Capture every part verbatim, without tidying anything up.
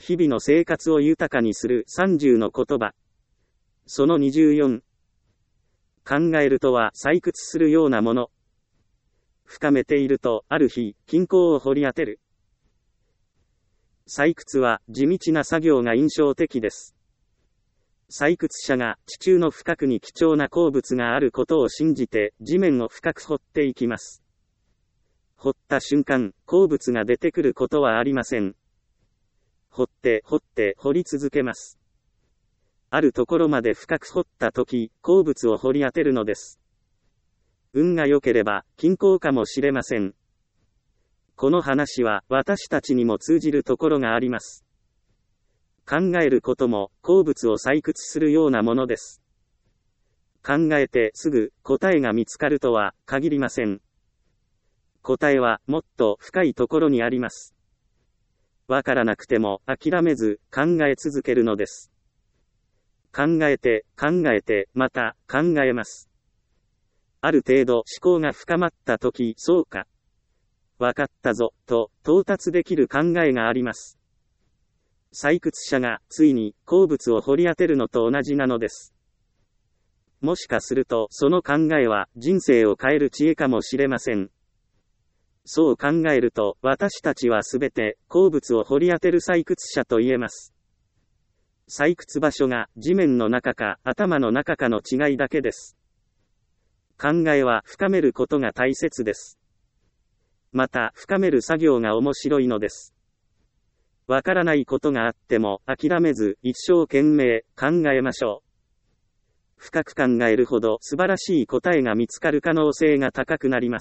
日々の生活を豊かにするさんじゅうの言葉。そのにじゅうよん。考えるとは採掘するようなもの。深めていると、ある日、金鉱を掘り当てる。採掘は地道な作業が印象的です。採掘者が地中の深くに貴重な鉱物があることを信じて地面を深く掘っていきます。掘った瞬間、鉱物が出てくることはありません。掘って掘って掘り続けます。あるところまで深く掘ったとき、鉱物を掘り当てるのです。運が良ければ金鉱かもしれません。この話は私たちにも通じるところがあります。考えることも鉱物を採掘するようなものです。考えてすぐ答えが見つかるとは限りません。答えはもっと深いところにあります。わからなくても諦めず考え続けるのです。考えて考えてまた考えます。ある程度思考が深まったとき、そうか。わかったぞと到達できる考えがあります。採掘者がついに鉱物を掘り当てるのと同じなのです。もしかするとその考えは人生を変える知恵かもしれません。そう考えると私たちはすべて鉱物を掘り当てる採掘者と言えます。採掘場所が地面の中か頭の中かの違いだけです。考えは深めることが大切です。また深める作業が面白いのです。わからないことがあっても諦めず一生懸命考えましょう。深く考えるほど素晴らしい答えが見つかる可能性が高くなります。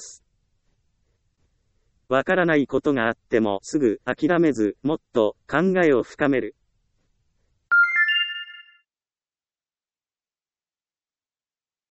わからないことがあってもすぐ諦めずもっと考えを深める。